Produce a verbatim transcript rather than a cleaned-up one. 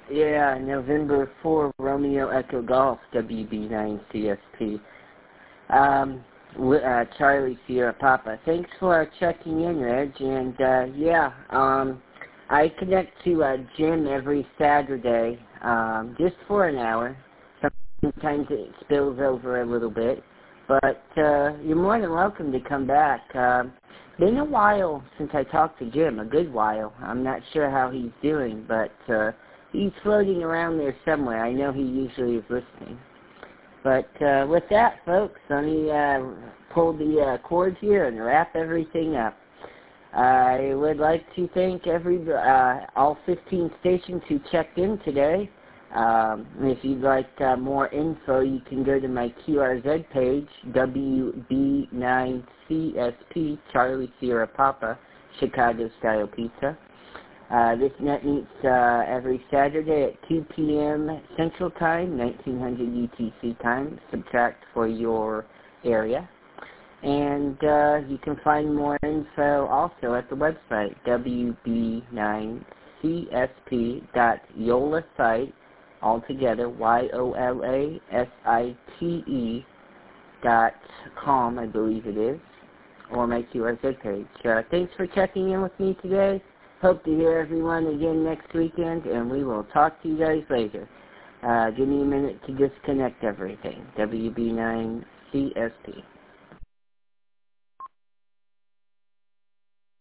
Yeah, November fourth, Romeo Echo Golf, W B nine C S P. Um, uh, Charlie Sierra Papa. Thanks for checking in, Reg. And, uh, yeah, um, I connect to uh, Jim every Saturday, um, just for an hour. Sometimes it spills over a little bit. But uh, you're more than welcome to come back. Um, been a while since I talked to Jim, a good while. I'm not sure how he's doing, but uh, he's floating around there somewhere. I know he usually is listening. But uh, with that, folks, let me uh, pull the uh, cord here and wrap everything up. I would like to thank every uh, all fifteen stations who checked in today. Um, if you'd like uh, more info, you can go to my Q R Z page, W B nine C S P, Charlie Sierra Papa, Chicago Style Pizza. Uh, this net meets uh, every Saturday at two p m Central Time, nineteen hundred U T C time, subtract for your area. And uh, you can find more info also at the website, W B nine C S P dot yola site, altogether, Y O L A S I T E dot com, I believe it is, or my Q R Z page. Uh, thanks for checking in with me today. Hope to hear everyone again next weekend, and we will talk to you guys later. Uh, give me a minute to disconnect everything. W B nine C S P.